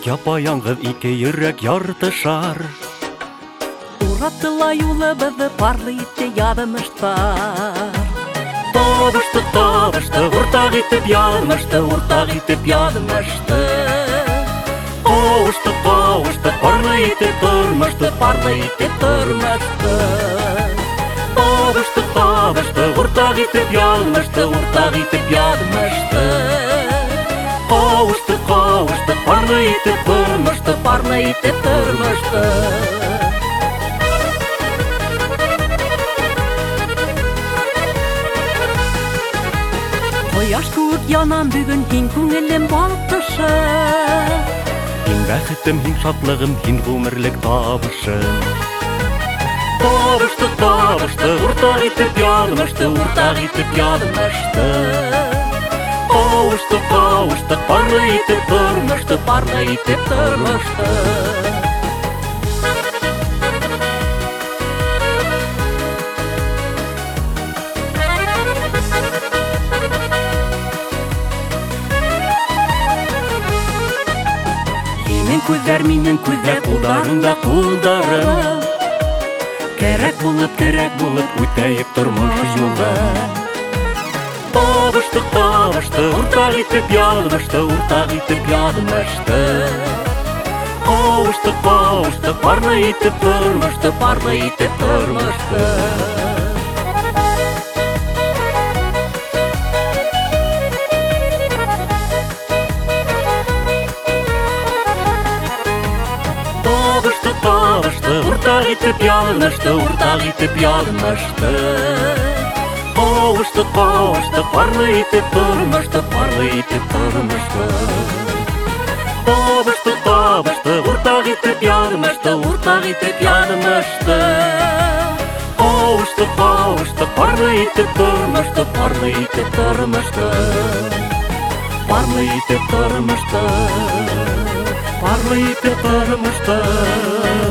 Япа-яңғыҙ ике йөрәк яртышар. Уратыла юлыбыҙҙы парлы итте яҙмыштар. Табышты, уртаҡ итеп яҙмышты, уртаҡ итеп яҙмышты. Ҡауышты, парлы итеп тормошто, парлы итеп тормошто. Табышты, уртаҡ итеп яҙмышты, уртаҡ итеп яҙмышты. Ҡауышты, парлы итеп тормошто, парлы итеп тормошто. Ҡояш кеүек янам бөгөн һин күңелем балҡышы. Һин бәхетем, һин шатлығым, һин ғүмерлек табышым. Табышты, уртаҡ итеп яҙмышты, уртаҡ итеп яҙмышты. Ҡауышты, парлы итеп тормошто, парлы итеп тормошто. Минең күҙҙәр, Ҡулдарында ҡулдарым. Кәрәк булып, үтәйек тормош юлын. Табышты, уртаҡ итеп яҙмышты, уртаҡ итеп яҙмышты. Ҡауышты, парлы итеп тормошто, парлы итеп тормошто. Табышты, уртаҡ итеп яҙмышты, уртаҡ итеп яҙмышты. Ҡауышты, парлы итеп тормошто, парлы итеп тормошто. Табышты, уртаҡ итеп яҙмышты, уртаҡ итеп яҙмышты. Ҡауышты, парлы итеп тормошто, парлы итеп тормошто. Парлы итеп тормошто, парлы итеп тормошто.